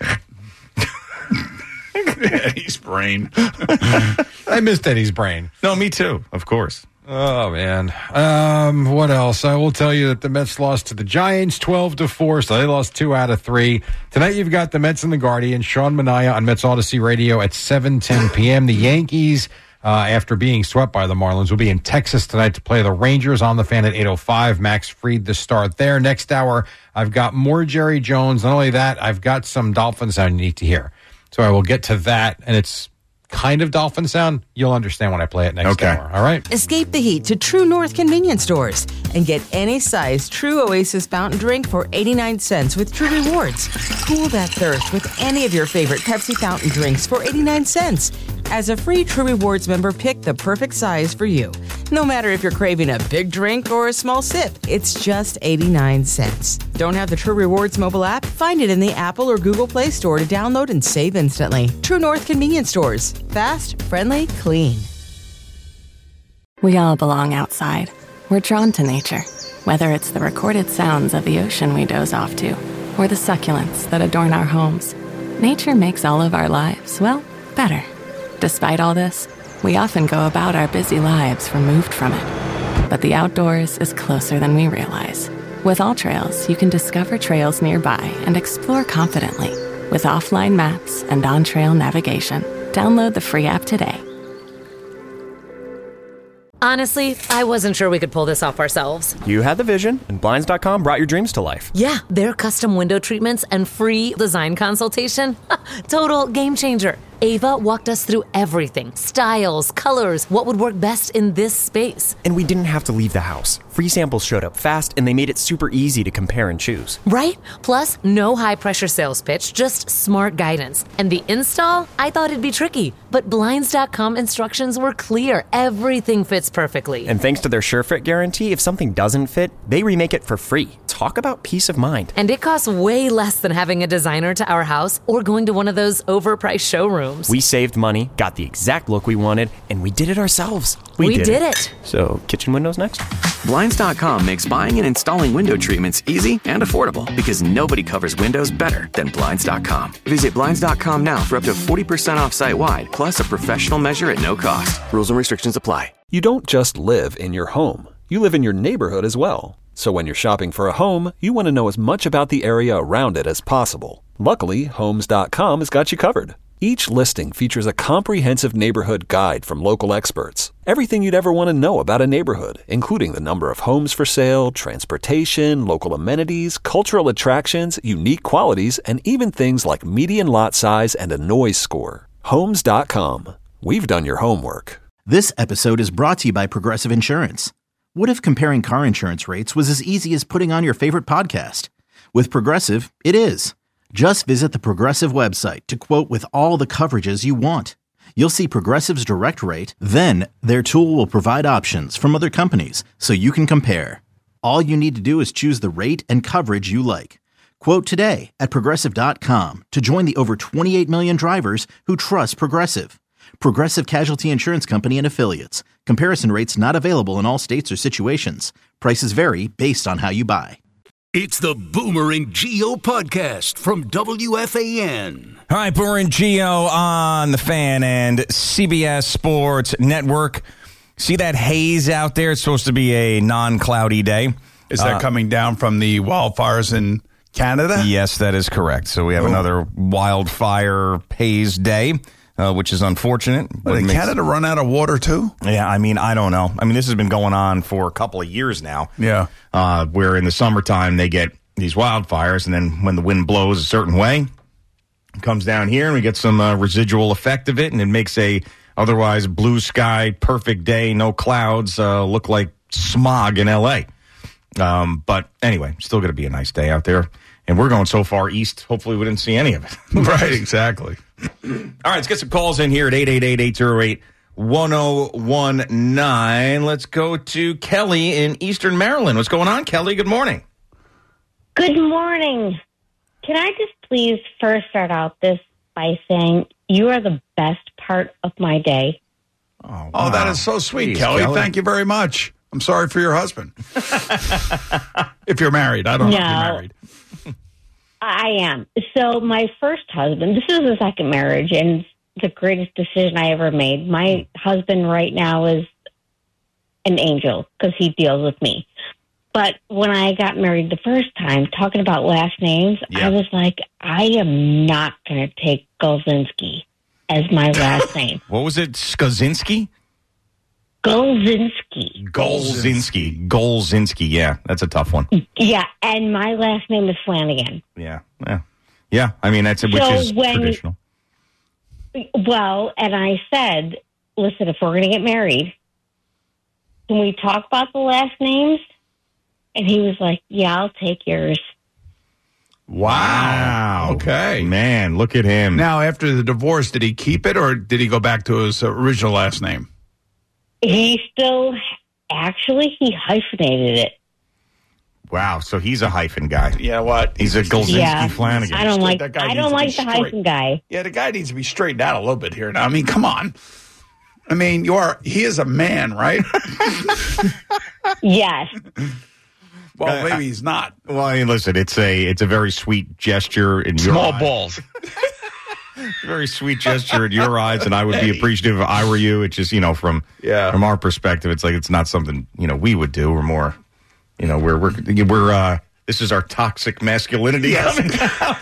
Eddie's brain. I missed Eddie's brain. No, me too. Of course. Oh, man. What else? I will tell you that the Mets lost to the Giants 12-4, so they lost 2 out of 3. Tonight you've got the Mets and the Guardian. Sean Manaea on Mets Odyssey Radio at 7:10 p.m. The Yankees, after being swept by the Marlins, will be in Texas tonight to play the Rangers on the Fan at 8:05. Max Fried the start there. Next hour, I've got more Jerry Jones. Not only that, I've got some Dolphin sound you need to hear. So I will get to that, and it's kind of Dolphin sound. You'll understand when I play it next hour. All right? Escape the heat to True North convenience stores and get any size True Oasis fountain drink for 89 cents with True Rewards. Cool that thirst with any of your favorite Pepsi fountain drinks for 89 cents. As a free True Rewards member, pick the perfect size for you. No matter if you're craving a big drink or a small sip, it's just 89 cents. Don't have the True Rewards mobile app? Find it in the Apple or Google Play Store to download and save instantly. True North convenience stores. Fast, friendly, clean. We all belong outside. We're drawn to nature, whether it's the recorded sounds of the ocean we doze off to, or the succulents that adorn our homes. Nature makes all of our lives, well, better. Despite all this, we often go about our busy lives removed from it. But the outdoors is closer than we realize. With AllTrails, you can discover trails nearby and explore confidently. With offline maps and on-trail navigation, download the free app today. Honestly, I wasn't sure we could pull this off ourselves. You had the vision, and Blinds.com brought your dreams to life. Yeah, their custom window treatments and free design consultation. Total game changer. Ava walked us through everything. Styles, colors, what would work best in this space. And we didn't have to leave the house. Free samples showed up fast, and they made it super easy to compare and choose. Right? Plus, no high-pressure sales pitch, just smart guidance. And the install? I thought it'd be tricky, but Blinds.com instructions were clear. Everything fits perfectly. And thanks to their SureFit guarantee, if something doesn't fit, they remake it for free. Talk about peace of mind. And it costs way less than having a designer to our house or going to one of those overpriced showrooms. We saved money, got the exact look we wanted, and we did it ourselves. We did it. So, kitchen windows next? Blinds.com makes buying and installing window treatments easy and affordable because nobody covers windows better than Blinds.com. Visit Blinds.com now for up to 40% off site-wide, plus a professional measure at no cost. Rules and restrictions apply. You don't just live in your home. You live in your neighborhood as well. So when you're shopping for a home, you want to know as much about the area around it as possible. Luckily, Homes.com has got you covered. Each listing features a comprehensive neighborhood guide from local experts. Everything you'd ever want to know about a neighborhood, including the number of homes for sale, transportation, local amenities, cultural attractions, unique qualities, and even things like median lot size and a noise score. Homes.com. We've done your homework. This episode is brought to you by Progressive Insurance. What if comparing car insurance rates was as easy as putting on your favorite podcast? With Progressive, it is. Just visit the Progressive website to quote with all the coverages you want. You'll see Progressive's direct rate, then their tool will provide options from other companies so you can compare. All you need to do is choose the rate and coverage you like. Quote today at Progressive.com to join the over 28 million drivers who trust Progressive. Progressive Casualty Insurance Company and Affiliates. Comparison rates not available in all states or situations. Prices vary based on how you buy. It's the Boomer and Geo podcast from WFAN. All right, Boomer and Geo on the Fan and CBS Sports Network. See that haze out there? It's supposed to be a non-cloudy day. Is that coming down from the wildfires in Canada? Yes, that is correct. So we have another wildfire haze day. Which is unfortunate. But did Canada run out of water, too? Yeah, I mean, I don't know. I mean, this has been going on for a couple of years now. Yeah. Where in the summertime, they get these wildfires, and then when the wind blows a certain way, it comes down here, and we get some residual effect of it, and it makes a otherwise blue sky, perfect day, no clouds, look like smog in L.A. But anyway, still going to be a nice day out there. And we're going so far east, hopefully we didn't see any of it. Right, exactly. All right, let's get some calls in here at 888-808-1019. Let's go to Kelly in Eastern Maryland. What's going on, Kelly? Good morning. Good morning. Can I just please first start out this by saying you are the best part of my day? Oh, wow. Oh, that is so sweet, Kelly. Thank you very much. I'm sorry for your husband. If you're married. I don't know if you're married. I am. So my first husband, this is the second marriage, and the greatest decision I ever made. My husband right now is an angel because he deals with me. But when I got married the first time, talking about last names, I was like, I am not going to take Golzinski as my last name. What was it? Skozinski? Golzinski. Yeah, that's a tough one. Yeah, and my last name is Flanagan. Yeah. I mean, which is traditional. Well, and I said, listen, if we're going to get married, can we talk about the last names? And he was like, yeah, I'll take yours. Wow. Okay. Man, look at him. Now, after the divorce, did he keep it or did he go back to his original last name? He still, he hyphenated it. Wow, so he's a hyphen guy. Yeah, what? He's a Golzinski Flanagan. I don't like the hyphen guy. Yeah, the guy needs to be straightened out a little bit here now. I mean, come on. I mean, he is a man, right? Yes. Well, maybe he's not. Well, I mean, listen, it's a very sweet gesture in your small eyes. balls. Very sweet gesture in your eyes, and I would be appreciative if I were you. It's just, from our perspective, it's like it's not something, we would do. We're more, we're this is our toxic masculinity coming out.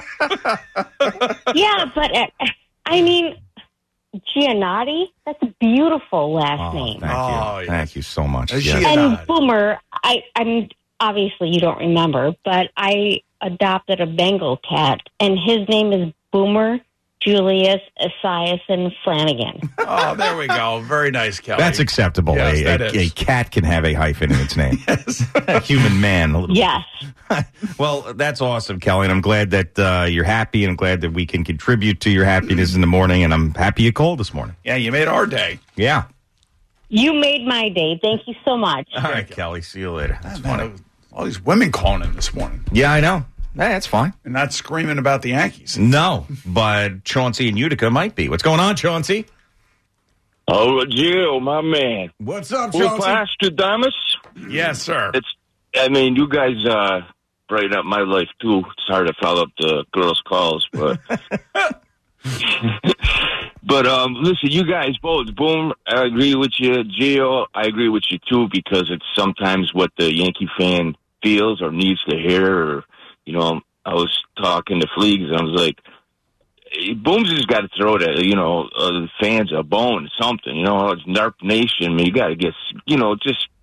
Yeah, but I mean, Giannotti, that's a beautiful last name. Thank you. Oh, yeah. Thank you so much. And Boomer, I'm obviously you don't remember, but I adopted a Bengal cat, and his name is Boomer Julius Esiason Flanagan. Oh, there we go. Very nice, Kelly. That's acceptable. Yes, a cat can have a hyphen in its name. Yes. A human man. A little yes. Well, that's awesome, Kelly, and I'm glad that you're happy, and I'm glad that we can contribute to your happiness in the morning, and I'm happy you called this morning. Yeah, you made our day. Yeah. You made my day. Thank you so much. All right, Kelly. See you later. That's funny. All these women calling in this morning. Yeah, I know. Hey, that's fine. And not screaming about the Yankees. No, but Chauncey in Utica might be. What's going on, Chauncey? Oh, Gio, my man. What's up, Chauncey? Pastradamus? Yes, sir. You guys brighten up my life, too. It's hard to follow up the girls' calls, but... But listen, you guys both, Boom, I agree with you. Gio, I agree with you, too, because it's sometimes what the Yankee fan feels or needs to hear. Or, I was talking to Fleegs, and I was like, Boom's just got to throw the fans a bone, something. It's NARP Nation. I mean, you got to get, you want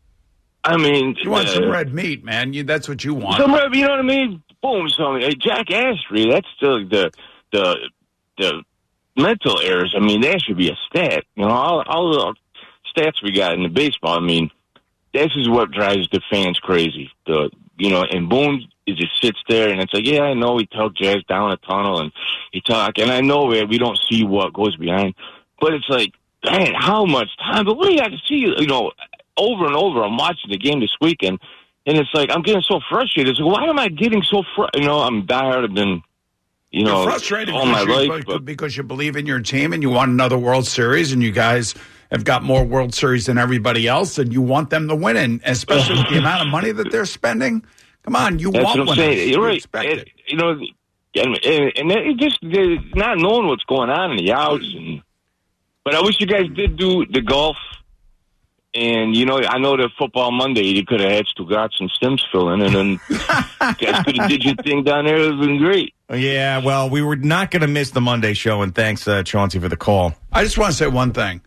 some red meat, man. That's what you want. Some red, you know what I mean? Boom, something. Hey, Jack Astry, that's still the mental errors. I mean, that should be a stat. I'll stats we got in the baseball, I mean, this is what drives the fans crazy. And Boone, it just sits there, and it's like, yeah, I know he took Jazz down a tunnel, and and I know we don't see what goes behind, but it's like, man, how much time? But what do you have to see? Over and over. I'm watching the game this weekend, and it's like I'm getting so frustrated. It's like, why am I getting so frustrated? I'm diehard. I've been, You're frustrated all my life because you believe in your team and you want another World Series, and you guys have got more World Series than everybody else, and you want them to win, and especially with the amount of money that they're spending. Come on, you That's want what I'm winners. saying. You're right. Expect it. And it just not knowing what's going on in the outs. But I wish you guys did do the golf. And, I know that Football Monday, you could have had Stugatz and Sims fill in, and then you guys could have did your thing down there. It would have been great. Yeah, well, we were not going to miss the Monday show, and thanks, Chauncey, for the call. I just want to say one thing.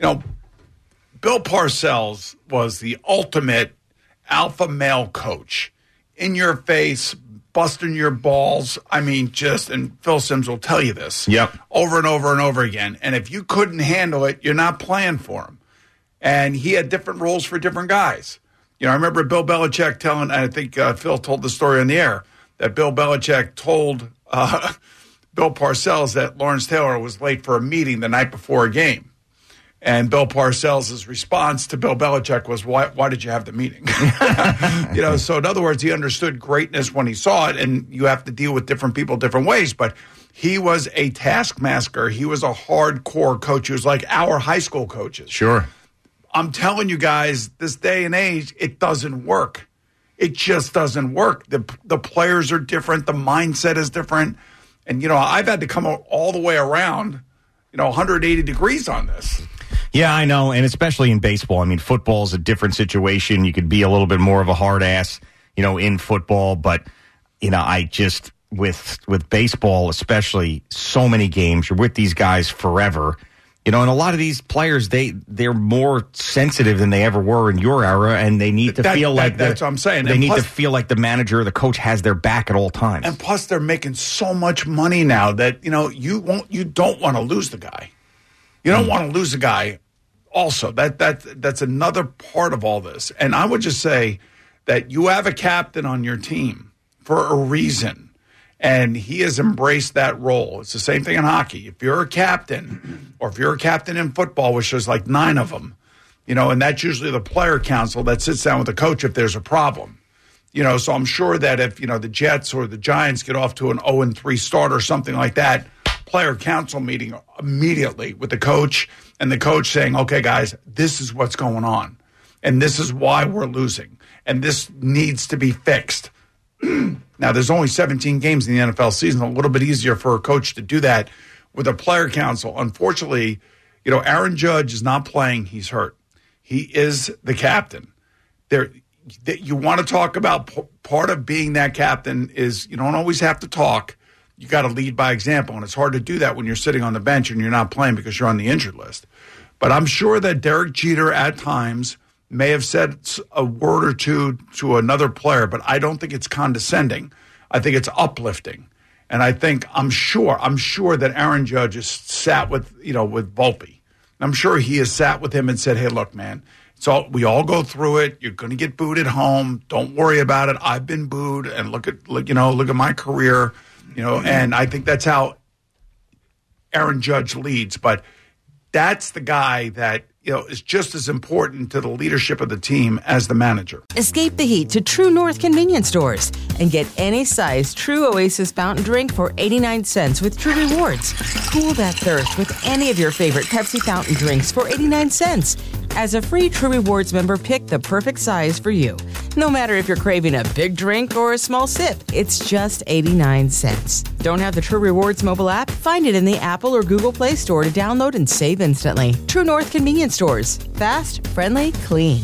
Bill Parcells was the ultimate alpha male coach. In your face, busting your balls. I mean, and Phil Simms will tell you this. Yep. Over and over and over again. And if you couldn't handle it, you're not playing for him. And he had different roles for different guys. I remember Bill Belichick telling, I think Phil told the story on the air, that Bill Belichick told Bill Parcells that Lawrence Taylor was late for a meeting the night before a game. And Bill Parcells' response to Bill Belichick was, why did you have the meeting? So in other words, he understood greatness when he saw it, and you have to deal with different people different ways. But he was a taskmaster. He was a hardcore coach. He was like our high school coaches. Sure. I'm telling you guys, this day and age, it doesn't work. It just doesn't work. The players are different. The mindset is different. And, I've had to come all the way around, 180 degrees on this. Yeah, I know, and especially in baseball. I mean, football is a different situation. You could be a little bit more of a hard ass, in football. But, I just, with baseball especially, so many games, you're with these guys forever. And a lot of these players, they're more sensitive than they ever were in your era, and they need to feel like that's what I'm saying. They need to feel like the manager or the coach has their back at all times. And plus, they're making so much money now that you don't want to lose the guy. You don't want to lose the guy. Also, that's another part of all this. And I would just say that you have a captain on your team for a reason. And he has embraced that role. It's the same thing in hockey. If you're a captain, or if you're a captain in football, which there's like 9 of them, and that's usually the player council that sits down with the coach if there's a problem. So I'm sure that if, the Jets or the Giants get off to an 0-3 start or something like that, player council meeting immediately with the coach, and the coach saying, okay, guys, this is what's going on, and this is why we're losing, and this needs to be fixed. Now, there's only 17 games in the NFL season. A little bit easier for a coach to do that with a player council. Unfortunately, Aaron Judge is not playing. He's hurt. He is the captain. You want to talk about part of being that captain is you don't always have to talk. You got to lead by example, and it's hard to do that when you're sitting on the bench and you're not playing because you're on the injured list. But I'm sure that Derek Jeter at times may have said a word or two to another player, but I don't think it's condescending. I think it's uplifting. And I'm sure that Aaron Judge has sat with Volpe. I'm sure he has sat with him and said, hey, look, man, we all go through it. You're going to get booed at home. Don't worry about it. I've been booed, and look at my career, and I think that's how Aaron Judge leads. But that's the guy that is just as important to the leadership of the team as the manager. Escape the heat to True North convenience stores and get any size True Oasis fountain drink for 89 cents with True Rewards. Cool that thirst with any of your favorite Pepsi fountain drinks for 89 cents. As a free True Rewards member, pick the perfect size for you. No matter if you're craving a big drink or a small sip, it's just 89 cents. Don't have the True Rewards mobile app? Find it in the Apple or Google Play Store to download and save instantly. True North convenience stores. Fast, friendly, clean.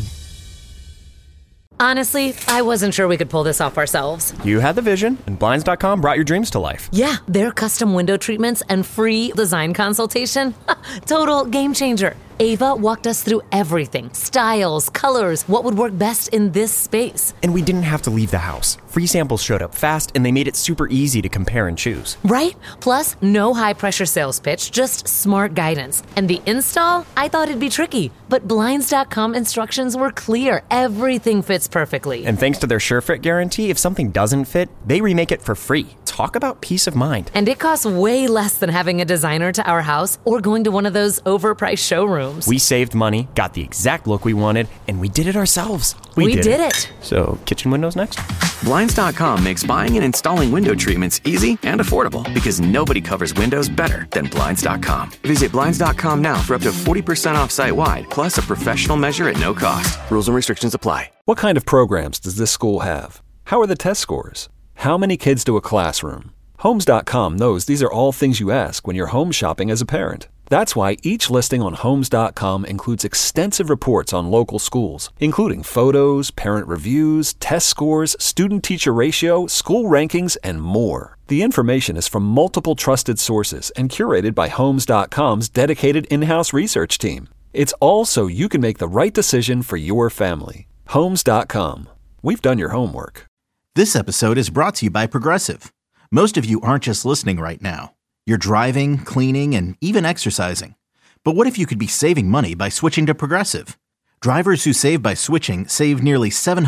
Honestly, I wasn't sure we could pull this off ourselves. You had the vision, and Blinds.com brought your dreams to life. Yeah, their custom window treatments and free design consultation. Total game changer. Ava walked us through everything. Styles, colors, what would work best in this space. And we didn't have to leave the house. Free samples showed up fast, and they made it super easy to compare and choose. Right? Plus, no high-pressure sales pitch, just smart guidance. And the install? I thought it'd be tricky, but Blinds.com instructions were clear. Everything fits perfectly. And thanks to their SureFit guarantee, if something doesn't fit, they remake it for free. Talk about peace of mind. And it costs way less than having a designer to our house or going to one of those overpriced showrooms. We saved money, got the exact look we wanted, and we did it ourselves. We did it. So, kitchen windows next? Blinds.com makes buying and installing window treatments easy and affordable because nobody covers windows better than Blinds.com. Visit Blinds.com now for up to 40% off site-wide, plus a professional measure at no cost. Rules and restrictions apply. What kind of programs does this school have? How are the test scores? How many kids do a classroom? Homes.com knows these are all things you ask when you're home shopping as a parent. That's why each listing on Homes.com includes extensive reports on local schools, including photos, parent reviews, test scores, student-teacher ratio, school rankings, and more. The information is from multiple trusted sources and curated by Homes.com's dedicated in-house research team. It's all so you can make the right decision for your family. Homes.com. We've done your homework. This episode is brought to you by Progressive. Most of you aren't just listening right now. You're driving, cleaning, and even exercising. But what if you could be saving money by switching to Progressive? Drivers who save by switching save nearly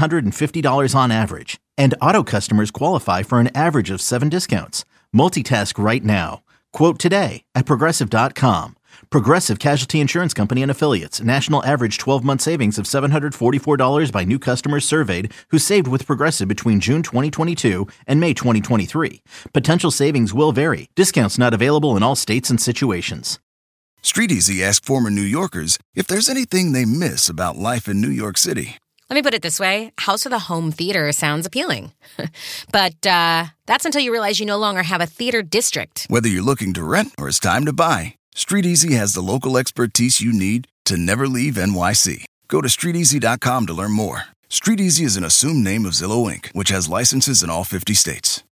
$750 on average. And auto customers qualify for an average of 7 discounts. Multitask right now. Quote today at Progressive.com. Progressive Casualty Insurance Company and Affiliates. National average 12-month savings of $744 by new customers surveyed who saved with Progressive between June 2022 and May 2023. Potential savings will vary. Discounts not available in all states and situations. StreetEasy asked former New Yorkers if there's anything they miss about life in New York City. Let me put it this way. House with a home theater sounds appealing. But that's until you realize you no longer have a theater district. Whether you're looking to rent or it's time to buy, StreetEasy has the local expertise you need to never leave NYC. Go to StreetEasy.com to learn more. StreetEasy is an assumed name of Zillow Inc., which has licenses in all 50 states.